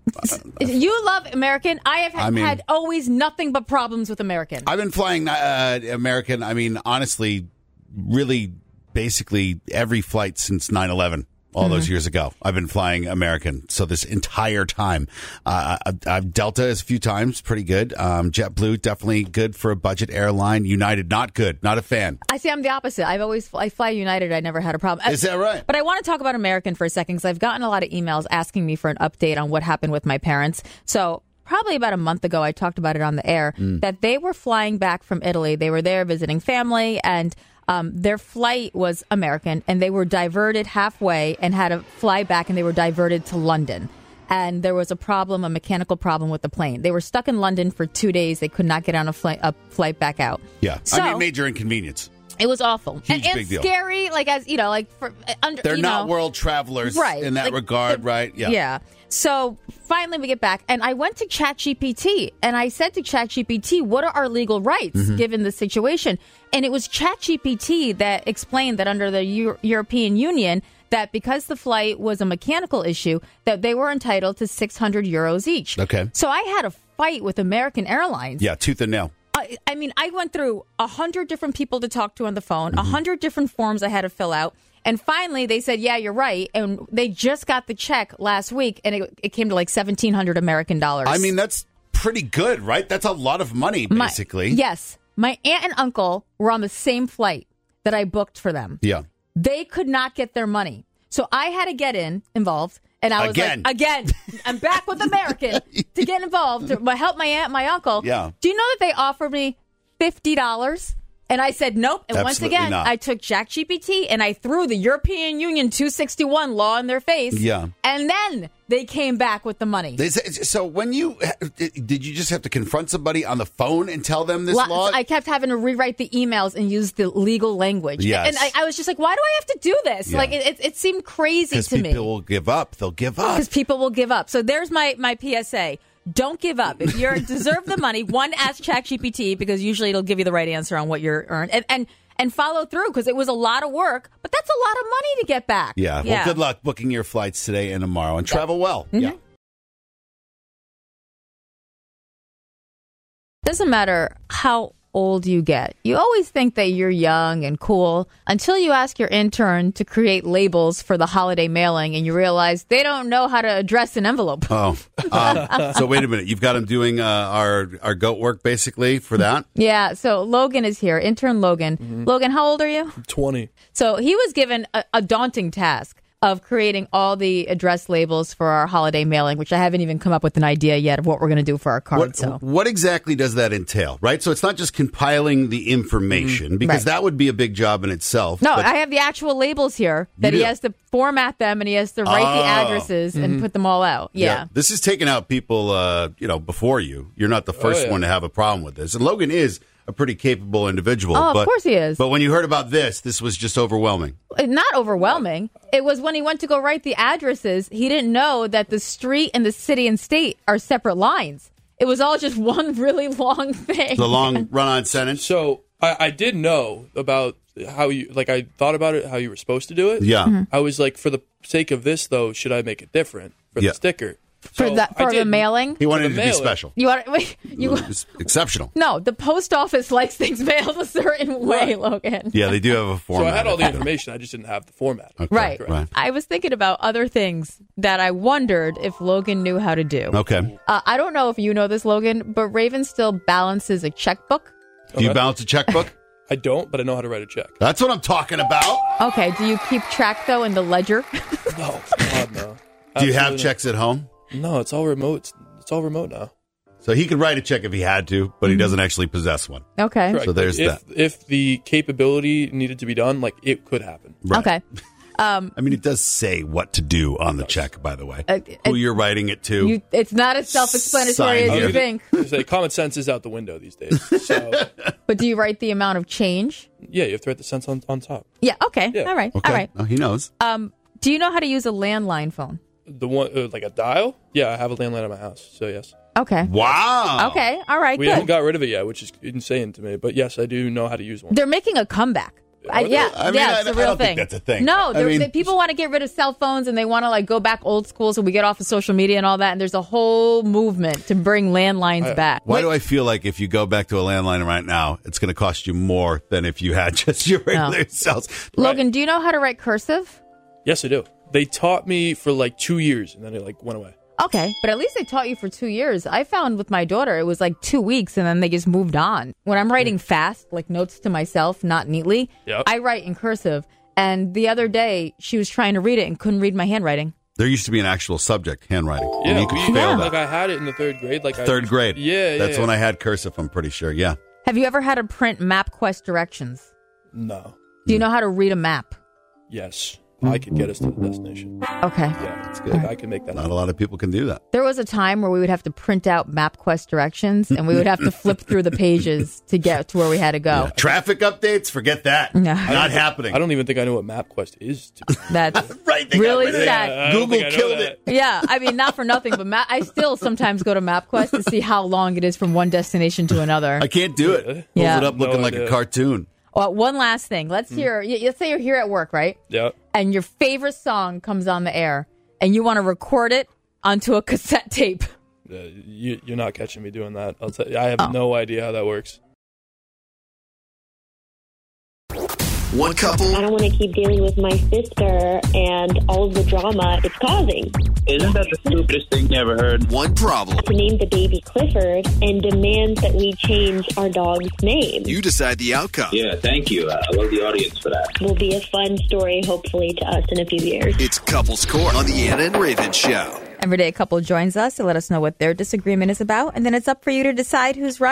You love American. I have I mean- had always nothing but problems with American. I've been flying uh, American, I mean, honestly, really, basically every flight since nine eleven. All Mm-hmm. those years ago, I've been flying American. So this entire time, uh, I, I've Delta is a few times, pretty good. Um, JetBlue, definitely good for a budget airline. United, not good. Not a fan. I see. I'm the opposite. I've always I fly United. I never had a problem. Is that right? But I want to talk about American for a second because I've gotten a lot of emails asking me for an update on what happened with my parents. So probably about a month ago, I talked about it on the air Mm. that they were flying back from Italy. They were there visiting family, and um, their flight was American, and they were diverted halfway and had to fly back, and they were diverted to London. And there was a problem, a mechanical problem with the plane. They were stuck in London for two days. They could not get on a flight, a flight back out. Yeah. So- I mean, major inconvenience. It was awful. Huge and and big deal. scary, like, as, you know, like, for, under, They're you not know. world travelers Right. in that Like, regard, right? Yeah. Yeah. So finally we get back, and I went to ChatGPT, and I said to ChatGPT, what are our legal rights Mhm. given the situation? And it was ChatGPT that explained that under the Euro- European Union, that because the flight was a mechanical issue, that they were entitled to six hundred euros each. Okay. So I had a fight with American Airlines. Yeah, tooth and nail. I, I mean, I went through a hundred different people to talk to on the phone, a hundred different forms I had to fill out. And finally, they said, yeah, you're right. And they just got the check last week, and it, it came to like seventeen hundred American dollars. I mean, that's pretty good, right? That's a lot of money, My- basically. yes. My aunt and uncle were on the same flight that I booked for them. Yeah. They could not get their money. So I had to get in involved. And I was Again. like, again, I'm back with American to get involved to help my aunt, my uncle. Yeah. Do you know that they offered me fifty dollars And I said, nope. And once Absolutely again, not. I took ChatGPT and I threw the European Union two sixty-one law in their face. Yeah. And then they came back with the money. They say- So when you, did you just have to confront somebody on the phone and tell them this Lots- law? I kept having to rewrite the emails and use the legal language. Yes. And I, I was just like, why do I have to do this? Yeah. Like, it, it, it seemed crazy Because to me. people will give up. They'll give up. Because people will give up. So there's my, my P S A. Don't give up. If you deserve the money, one, ask ChatGPT, because usually it'll give you the right answer on what you're earned. And, and, and follow through, because it was a lot of work, but that's a lot of money to get back. Yeah. Well, good luck booking your flights today and tomorrow, and travel well. Mhm. Yeah. Doesn't matter how old you get. You always think that you're young and cool until you ask your intern to create labels for the holiday mailing and you realize they don't know how to address an envelope. Oh. Um, so wait a minute. You've got him doing uh, our, our goat work, basically, for that? Yeah, so Logan is here, intern Logan. Mm-hmm. Logan, how old are you? twenty. So he was given a, a daunting task of creating all the address labels for our holiday mailing, which I haven't even come up with an idea yet of what we're going to do for our card. What, so what exactly does that entail, right? So it's not just compiling the information, because Right. that would be a big job in itself. No, but- I have the actual labels here that You he do? has to format them and he has to write the Oh. addresses and Mhm. put them all out. Yeah. This is taking out people, uh, you know, before you. You're not the first Oh, yeah. one to have a problem with this. And Logan is a pretty capable individual. Oh, of but, course he is. But when you heard about this, this was just overwhelming. Not overwhelming. It was when he went to go write the addresses, he didn't know that the street and the city and state are separate lines. It was all just one really long thing. The long run-on sentence. So I, I did know about how you, like, I thought about it, how you were supposed to do it. Yeah. Mhm. I was like, for the sake of this, though, should I make it different for Yeah. the sticker? For So that I for the did- mailing? He wanted For it the to be mailing. special. You want wait, you It was exceptional. No, the post office likes things mailed a certain way, Logan. Yeah, they do have a So format. I had all the of it. information, I just didn't have the format. Okay, Right. right. I was thinking about other things that I wondered if Logan knew how to do. Okay. Uh, I don't know if you know this, Logan, but Raven still balances a checkbook. Do you Okay. balance a checkbook? I don't, but I know how to write a check. That's what I'm talking about. Okay, do you keep track, though, in the ledger? No, God, no. Do you have Absolutely checks at home? not. No, it's all remote. It's, it's all remote now. So he could write a check if he had to, but he doesn't actually possess one. Okay. Correct. So there's if, that. If the capability needed to be done, like, it could happen. Right. Okay. Um, I mean, it does say what to do on the check, by the way. Uh, Who uh, you're writing it to. you, it's not as self-explanatory Sign as you here. think. Say, common sense is out the window these days. So, But do you write the amount of change? yeah, you have to write the cents on, on top. Yeah, okay. Yeah. All right. Okay. All right. Oh, he knows. Um, do you know how to use a landline phone? The one, uh, like a dial? Yeah, I have a landline at my house, so yes. Okay. Wow. Okay. All right. We good. haven't got rid of it yet, which is insane to me. But yes, I do know how to use one. They're making a comeback. I, yeah, I mean, yeah, I- it's a I real don't think thing. that's a thing. No, I they're- mean- they, people want to get rid of cell phones and they want to like go back old school, so we get off of social media and all that. And there's a whole movement to bring landlines back. Why do I feel like if you go back to a landline right now, it's going to cost you more than if you had just your regular cells? Logan, do you know how to write cursive? Yes, I do. They taught me for like two years, and then it like went away. Okay, but at least they taught you for two years. I found with my daughter, it was like two weeks and then they just moved on. When I'm writing fast, like notes to myself, not neatly, Yep. I write in cursive. And the other day, she was trying to read it and couldn't read my handwriting. There used to be an actual subject, handwriting. Yeah, and you could we- fail like that. I had it in the third grade. Like I, Third grade. Yeah, yeah. That's yeah. when I had cursive, I'm pretty sure. Yeah. Have you ever had to print MapQuest directions? No. Do you know how to read a map? Yes, I could get us to the destination. Okay. Yeah, That's good. like I can make that. Not happen. a lot of people can do that. There was a time where we would have to print out MapQuest directions and we would have to flip through the pages to get to where we had to go. Yeah. Traffic updates, forget that. No. Not happening. I don't even think I know what MapQuest is. To be That's right, they really got rid of it. sad. I don't Google think I know killed that. it. Yeah, I mean, not for nothing, but ma- I still sometimes go to MapQuest to see how long it is from one destination to another. I can't do it. Pulls Yeah. it up looking No like a idea. cartoon. Well, one last thing. Let's hear. y- Let's say you're here at work, right? Yeah. And your favorite song comes on the air, and you want to record it onto a cassette tape. Uh, you, you're not catching me doing that. I'll tell you, I have Oh. no idea how that works. One couple. I don't want to keep dealing with my sister and all of the drama it's causing. Isn't that the stupidest thing you ever heard? One problem. To name the baby Clifford and demand that we change our dog's name. You decide the outcome. Yeah, thank you. I love the audience for that. Will be a fun story, hopefully, to us in a few years. It's Couples Court on the Anna and Raven Show. Every day, a couple joins us to let us know what their disagreement is about, and then it's up for you to decide who's right.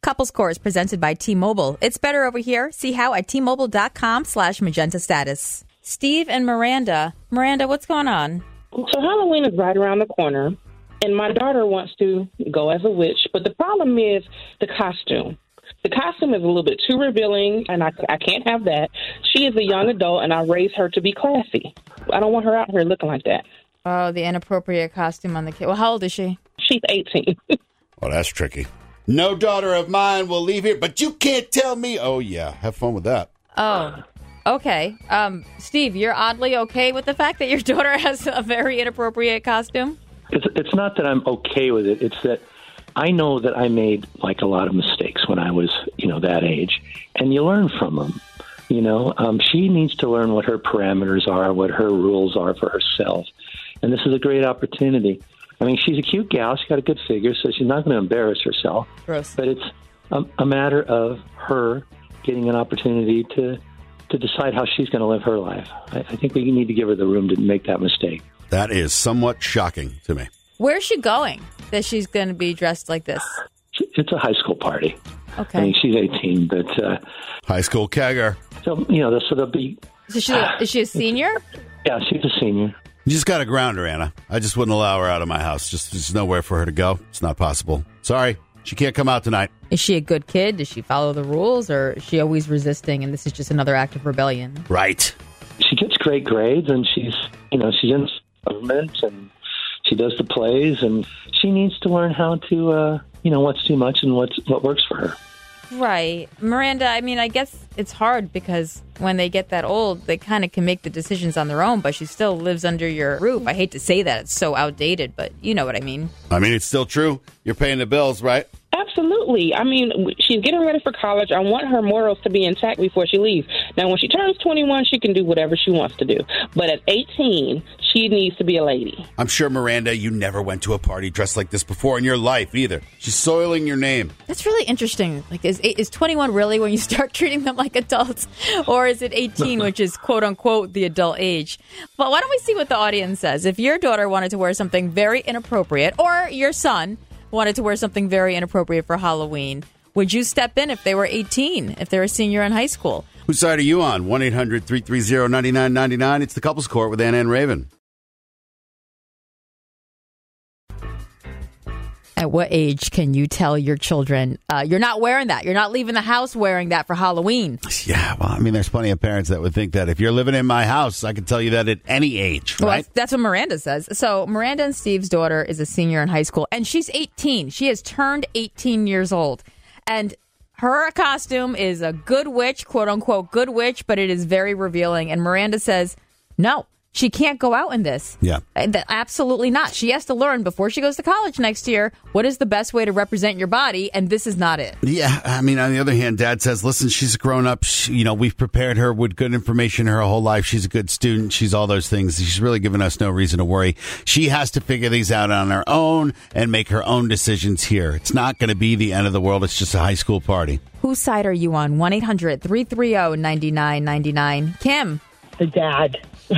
Couples Court is presented by T-Mobile. It's better over here. See how at T-Mobile.com slash Magenta Status. Steve and Miranda. Miranda, what's going on? So Halloween is right around the corner, and my daughter wants to go as a witch, but the problem is the costume. The costume is a little bit too revealing, and I, I can't have that. She is a young adult, and I raised her to be classy. I don't want her out here looking like that. Oh, the inappropriate costume on the kid. Well, how old is she? She's eighteen. Oh, that's tricky. No daughter of mine will leave here, but you can't tell me. Oh, yeah. Have fun with that. Oh, okay. Um, Steve, you're oddly okay with the fact that your daughter has a very inappropriate costume? It's, it's not that I'm okay with it. It's that I know that I made, like, a lot of mistakes when I was, you know, that age. And you learn from them. You know, um, she needs to learn what her parameters are, what her rules are for herself. And this is a great opportunity. I mean, she's a cute gal. She's got a good figure, so she's not going to embarrass herself. Gross. But it's a, a matter of her getting an opportunity to to decide how she's going to live her life. I, I think we need to give her the room to make that mistake. That is somewhat shocking to me. Where's she going that she's going to be dressed like this? It's a high school party. Okay. I mean, she's eighteen, but... Uh, high school kegger. So, you know, so there'll be... Is she, is she a senior? Yeah, she's a senior. You just got to ground her, Anna. I just wouldn't allow her out of my house. Just There's nowhere for her to go. It's not possible. Sorry. She can't come out tonight. Is she a good kid? Does she follow the rules? Or is she always resisting and this is just another act of rebellion? Right. She gets great grades and she's, you know, she's in government and she does the plays and she needs to learn how to, uh, you know, what's too much and what's what works for her. Right. Miranda, I mean, I guess it's hard because when they get that old, they kind of can make the decisions on their own, but she still lives under your roof. I hate to say that. It's so outdated, but you know what I mean. I mean, it's still true. You're paying the bills, right? Absolutely. I mean, she's getting ready for college. I want her morals to be intact before she leaves. Now, when she turns twenty-one, she can do whatever she wants to do. But at eighteen, she needs to be a lady. I'm sure, Miranda, you never went to a party dressed like this before in your life either. She's soiling your name. That's really interesting. Like, is is twenty-one really when you start treating them like adults? Or is it eighteen, which is, quote unquote, the adult age? But why don't we see what the audience says? If your daughter wanted to wear something very inappropriate, or your son wanted to wear something very inappropriate for Halloween, would you step in if they were eighteen, if they're a senior in high school? Whose side are you on? one eight hundred three three zero nine nine nine nine. It's the Couples Court with Anna and Raven. At what age can you tell your children, uh, you're not wearing that? You're not leaving the house wearing that for Halloween? Yeah, well, I mean, there's plenty of parents that would think that if you're living in my house, I can tell you that at any age, right? Well, that's what Miranda says. So Miranda and Steve's daughter is a senior in high school, and she's eighteen. She has turned eighteen years old. And her costume is a good witch, quote unquote, good witch, but it is very revealing. And Miranda says, no. She can't go out in this. Yeah. Absolutely not. She has to learn before she goes to college next year what is the best way to represent your body, and this is not it. Yeah. I mean, on the other hand, Dad says, listen, she's a grown up. She, you know, we've prepared her with good information her whole life. She's a good student. She's all those things. She's really given us no reason to worry. She has to figure these out on her own and make her own decisions here. It's not going to be the end of the world. It's just a high school party. Whose side are you on? one eight hundred three three zero nine nine nine nine. Kim. The dad.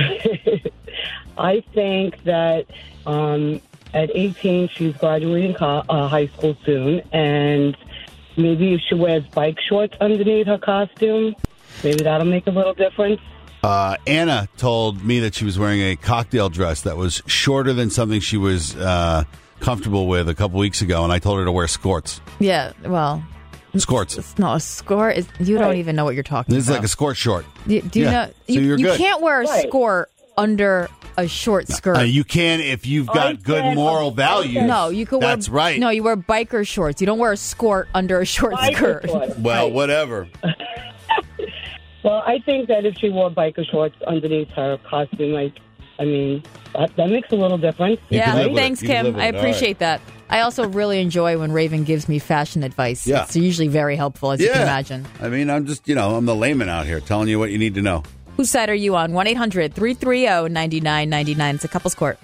I think that um, at eighteen, she's graduating co- uh, high school soon, and maybe if she wears bike shorts underneath her costume, maybe that'll make a little difference. Uh, Anna told me that she was wearing a cocktail dress that was shorter than something she was uh, comfortable with a couple weeks ago, and I told her to wear skirts. Yeah, well... Skirts. No, a skirt is. You don't even know what you're talking this about. This is like a skirt short. Do, do you yeah. know? So you you're you good. can't wear a right. skirt under a short skirt. Uh, you can if you've got I good said, moral values. No, you could wear. That's right. No, you wear biker shorts. You don't wear a skirt under a short Biker skirt. shorts. Well, Right. whatever. Well, I think that if she wore biker shorts underneath her costume, like, I mean, that, that makes a little difference. Yeah, live with thanks, it. You can Kim. live with I it. All appreciate that. I also really enjoy when Raven gives me fashion advice. Yeah. It's usually very helpful, as you can imagine. I mean, I'm just, you know, I'm the layman out here telling you what you need to know. Whose side are you on? one eight hundred three three zero nine nine nine nine. It's a Couples Court.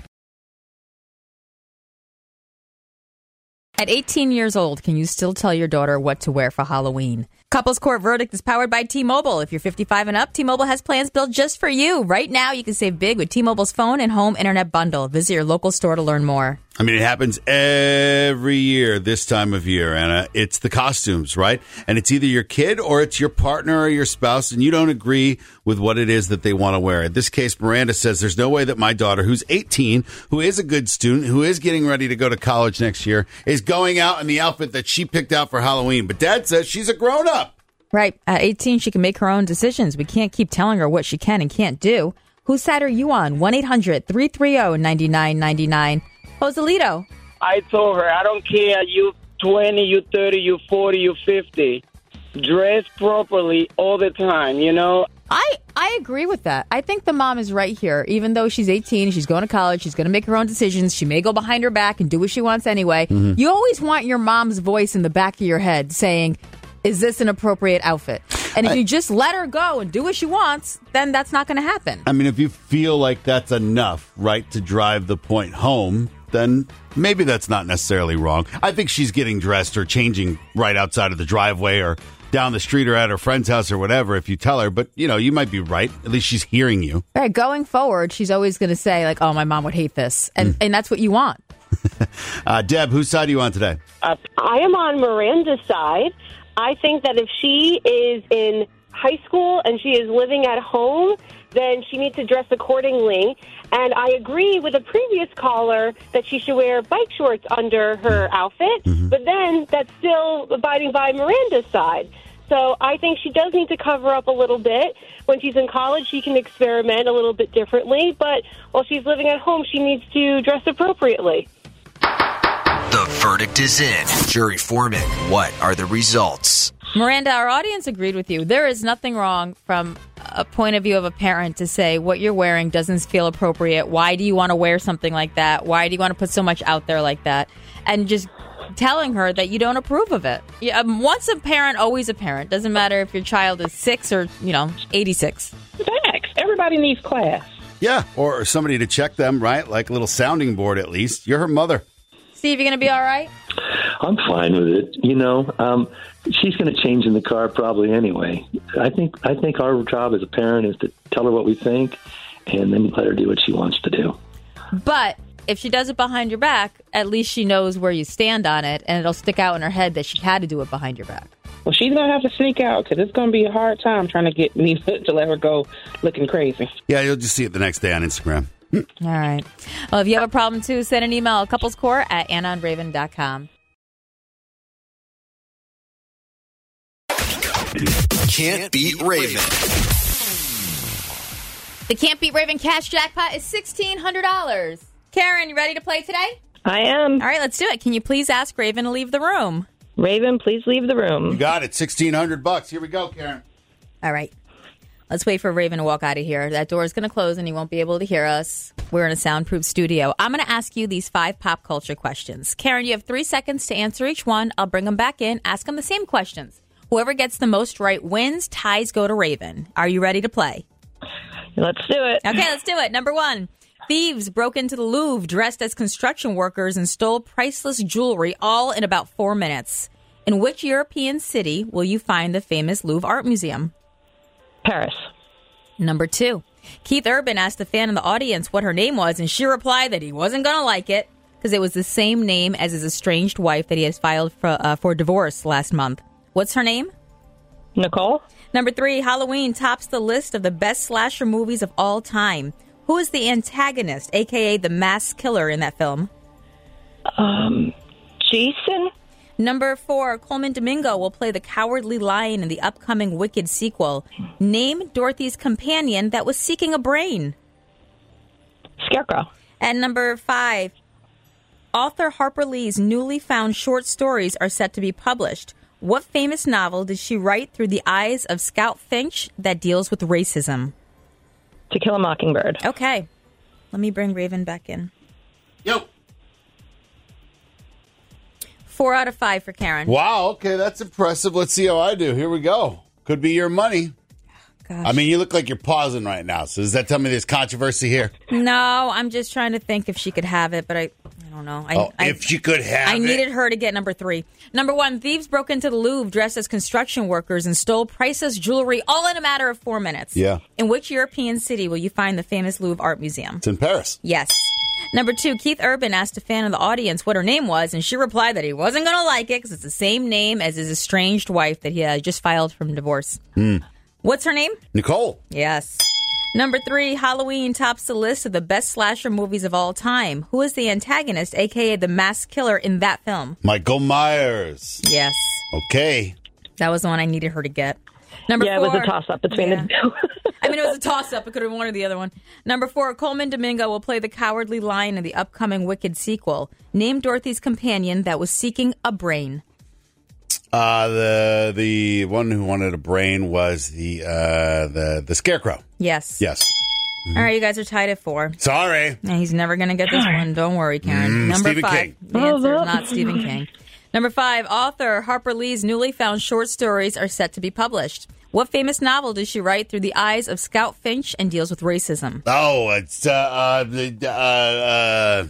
At eighteen years old, can you still tell your daughter what to wear for Halloween? Couples Court Verdict is powered by T-Mobile. If you're fifty-five and up, T-Mobile has plans built just for you. Right now, you can save big with T-Mobile's phone and home internet bundle. Visit your local store to learn more. I mean, it happens every year this time of year, Anna. It's the costumes, right? And it's either your kid or it's your partner or your spouse, and you don't agree with what it is that they want to wear. In this case, Miranda says there's no way that my daughter, who's eighteen, who is a good student, who is getting ready to go to college next year, is going out in the outfit that she picked out for Halloween. But Dad says she's a grown-up. Right. At eighteen, she can make her own decisions. We can't keep telling her what she can and can't do. Whose side are you on? one eight hundred three three zero nine nine nine nine. Joselito. I told her, I don't care, you twenty, you thirty, you forty, you fifty. Dress properly all the time, you know? I, I agree with that. I think the mom is right here. Even though she's eighteen, she's going to college, she's going to make her own decisions. She may go behind her back and do what she wants anyway. Mm-hmm. You always want your mom's voice in the back of your head saying, is this an appropriate outfit? And if I, you just let her go and do what she wants, then that's not going to happen. I mean, if you feel like that's enough, right, to drive the point home, then maybe that's not necessarily wrong. I think she's getting dressed or changing right outside of the driveway or down the street or at her friend's house or whatever if you tell her. But, you know, you might be right. At least she's hearing you. All right, going forward, she's always going to say, like, oh, my mom would hate this. And, mm. and that's what you want. uh, Deb, whose side are you on today? Uh, I am on Miranda's side. I think that if she is in high school and she is living at home, then she needs to dress accordingly. And I agree with a previous caller that she should wear bike shorts under her outfit, mm-hmm. but then that's still abiding by Miranda's side. So I think she does need to cover up a little bit. When she's in college, she can experiment a little bit differently, but while she's living at home, she needs to dress appropriately. The verdict is in. Jury foreman, what are the results? Miranda, our audience agreed with you. There is nothing wrong from a point of view of a parent to say what you're wearing doesn't feel appropriate. Why do you want to wear something like that? Why do you want to put so much out there like that? And just telling her that you don't approve of it. Yeah, once a parent, always a parent. Doesn't matter if your child is six or, you know, eighty-six. Facts. Everybody needs class. Yeah, or somebody to check them, right? Like a little sounding board at least. You're her mother. Steve, you going to be all right? I'm fine with it. You know, um, she's going to change in the car probably anyway. I think I think our job as a parent is to tell her what we think and then let her do what she wants to do. But if she does it behind your back, at least she knows where you stand on it, and it'll stick out in her head that she had to do it behind your back. Well, she's going to have to sneak out because it's going to be a hard time trying to get me to let her go looking crazy. Yeah, you'll just see it the next day on Instagram. All right. Well, if you have a problem, too, send an email at couplescore at anna and raven dot com. Can't beat Raven. The Can't Beat Raven cash jackpot is sixteen hundred dollars. Karen, you ready to play today? I am. All right, let's do it. Can you please ask Raven to leave the room? Raven, please leave the room. You got it. sixteen hundred bucks. Here we go, Karen. All right. Let's wait for Raven to walk out of here. That door is going to close and he won't be able to hear us. We're in a soundproof studio. I'm going to ask you these five pop culture questions. Karen, you have three seconds to answer each one. I'll bring them back in, ask them the same questions. Whoever gets the most right wins. Ties go to Raven. Are you ready to play? Let's do it. Okay, let's do it. Number one. Thieves broke into the Louvre dressed as construction workers and stole priceless jewelry all in about four minutes. In which European city will you find the famous Louvre Art Museum? Paris. Number two. Keith Urban asked a fan in the audience what her name was, and she replied that he wasn't going to like it because it was the same name as his estranged wife that he has filed for, uh, for divorce last month. What's her name? Nicole. Number three. Halloween tops the list of the best slasher movies of all time. Who is the antagonist, a k a the masked killer in that film? Um, Jason? Number four, Coleman Domingo will play the Cowardly Lion in the upcoming Wicked sequel. Name Dorothy's companion that was seeking a brain. Scarecrow. And number five, author Harper Lee's newly found short stories are set to be published. What famous novel did she write through the eyes of Scout Finch that deals with racism? To Kill a Mockingbird. Okay. Let me bring Raven back in. Yo. Four out of five for Karen. Wow, okay, that's impressive. Let's see how I do. Here we go. Could be your money. Gosh. I mean, you look like you're pausing right now. So does that tell me there's controversy here? No, I'm just trying to think if she could have it, but I, I don't know. I, oh, I, if she could have I it. needed her to get number three. Number one, thieves broke into the Louvre dressed as construction workers and stole priceless jewelry all in a matter of four minutes. Yeah. In which European city will you find the famous Louvre Art Museum? It's in Paris. Yes. Number two, Keith Urban asked a fan of the audience what her name was, and she replied that he wasn't going to like it because it's the same name as his estranged wife that he had just filed from divorce. Hmm. What's her name? Nicole. Yes. Number three, Halloween tops the list of the best slasher movies of all time. Who is the antagonist, a k a the masked killer, in that film? Michael Myers. Yes. Okay. That was the one I needed her to get. Number yeah, four. it was a toss-up between yeah. the two. I mean, it was a toss-up. It could have been one or the other one. Number four, Coleman Domingo will play the cowardly lion in the upcoming Wicked sequel. Name Dorothy's companion that was seeking a brain. Uh, the the one who wanted a brain was the uh, the the Scarecrow. Yes. Yes. All right, you guys are tied at four. Sorry. Yeah, he's never going to get this one. Don't worry, Karen. Mm, Number Stephen five. King. The answer is not Stephen King. Number five, author Harper Lee's newly found short stories are set to be published. What famous novel did she write through the eyes of Scout Finch and deals with racism? Oh, it's uh, uh, the uh, uh,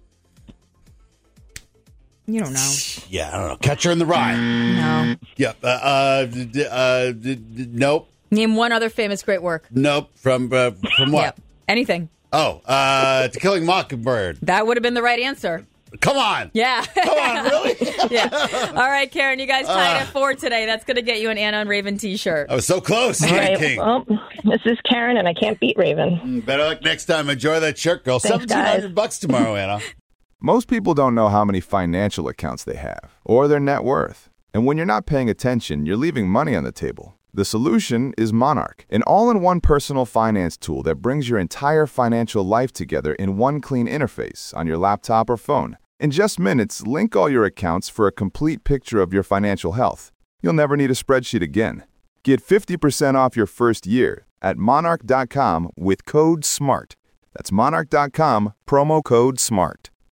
you don't know. Yeah, I don't know. Catcher in the Rye. No. Yep. Uh, uh, d- uh, d- d- nope. Name one other famous great work. Nope. From uh, from what? Yep. Anything. Oh, uh, To Killing Mockingbird. That would have been the right answer. Come on. Yeah. Come on, really? Yeah. All right, Karen, you guys tied Uh. at four today. That's going to get you an Anna and Raven t-shirt. I was so close. All Stephen right, King. well, this is Karen, and I can't beat Raven. Better luck next time. Enjoy that shirt, girl. Thanks, Seventeen hundred bucks tomorrow, Anna. Most people don't know how many financial accounts they have or their net worth. And when you're not paying attention, you're leaving money on the table. The solution is Monarch, an all-in-one personal finance tool that brings your entire financial life together in one clean interface on your laptop or phone. In just minutes, link all your accounts for a complete picture of your financial health. You'll never need a spreadsheet again. Get fifty percent off your first year at monarch dot com with code SMART. That's monarch dot com, promo code SMART.